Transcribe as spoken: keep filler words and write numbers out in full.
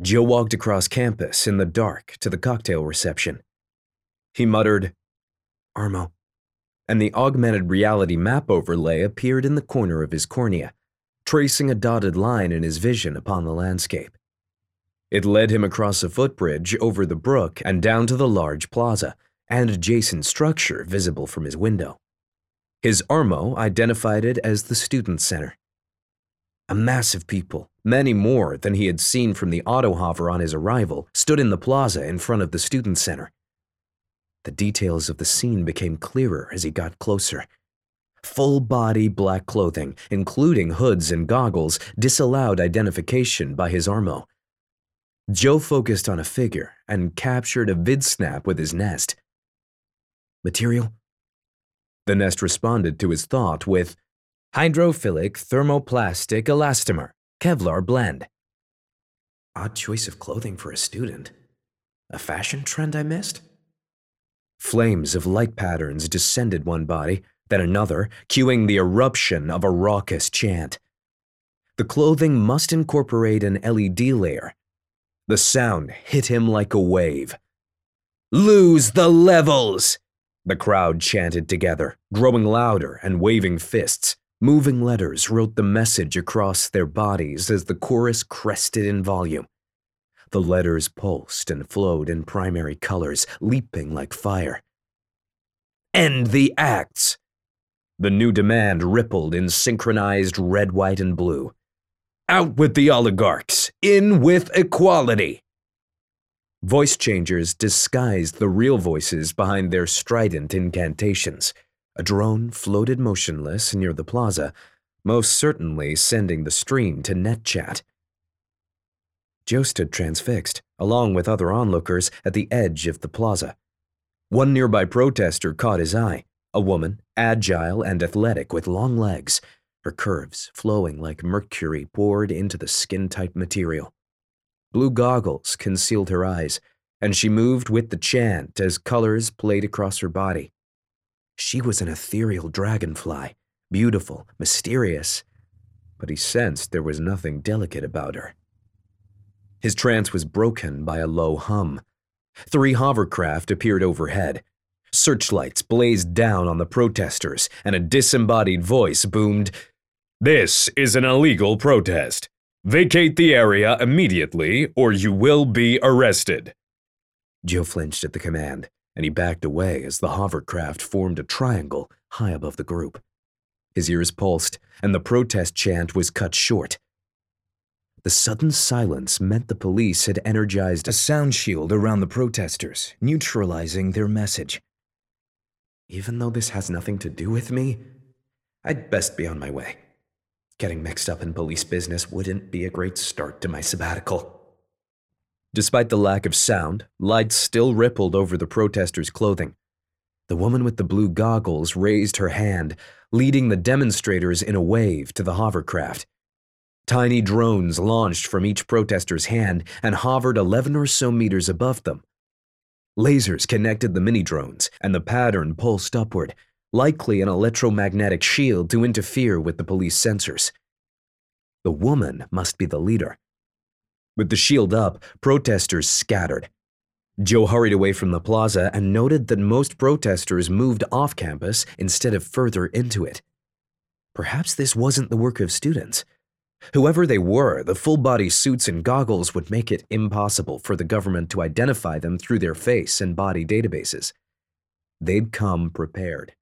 Joe walked across campus in the dark to the cocktail reception. He muttered, "Armo," and the augmented reality map overlay appeared in the corner of his cornea, tracing a dotted line in his vision upon the landscape. It led him across a footbridge over the brook and down to the large plaza and adjacent structure visible from his window. His Armo identified it as the Student Center. A mass of people, many more than he had seen from the autohover on his arrival, stood in the plaza in front of the Student Center. The details of the scene became clearer as he got closer. Full-body black clothing, including hoods and goggles, disallowed identification by his Armo. Joe focused on a figure and captured a vid snap with his Nest. "Material?" The Nest responded to his thought with, "Hydrophilic thermoplastic elastomer, Kevlar blend." Odd choice of clothing for a student. A fashion trend I missed? Flames of light patterns descended one body, then another, cueing the eruption of a raucous chant. The clothing must incorporate an L E D layer. The sound hit him like a wave. "Lose the levels!" The crowd chanted together, growing louder and waving fists. Moving letters wrote the message across their bodies as the chorus crested in volume. The letters pulsed and flowed in primary colors, leaping like fire. "End the acts!" The new demand rippled in synchronized red, white, and blue. "Out with the oligarchs! In with equality!" Voice changers disguised the real voices behind their strident incantations. A drone floated motionless near the plaza, most certainly sending the stream to NetChat. Joe stood transfixed, along with other onlookers, at the edge of the plaza. One nearby protester caught his eye, a woman, agile and athletic with long legs, her curves flowing like mercury poured into the skin-tight material. Blue goggles concealed her eyes, and she moved with the chant as colors played across her body. She was an ethereal dragonfly, beautiful, mysterious, but he sensed there was nothing delicate about her. His trance was broken by a low hum. Three hovercraft appeared overhead. Searchlights blazed down on the protesters, and a disembodied voice boomed, "This is an illegal protest. Vacate the area immediately, or you will be arrested." Joe flinched at the command, and he backed away as the hovercraft formed a triangle high above the group. His ears pulsed, and the protest chant was cut short. The sudden silence meant the police had energized a sound shield around the protesters, neutralizing their message. Even though this has nothing to do with me, I'd best be on my way. Getting mixed up in police business wouldn't be a great start to my sabbatical. Despite the lack of sound, lights still rippled over the protesters' clothing. The woman with the blue goggles raised her hand, leading the demonstrators in a wave to the hovercraft. Tiny drones launched from each protester's hand and hovered eleven or so meters above them. Lasers connected the mini-drones, and the pattern pulsed upward, likely an electromagnetic shield to interfere with the police sensors. The woman must be the leader. With the shield up, protesters scattered. Joe hurried away from the plaza and noted that most protesters moved off campus instead of further into it. Perhaps this wasn't the work of students. Whoever they were, the full-body suits and goggles would make it impossible for the government to identify them through their face and body databases. They'd come prepared.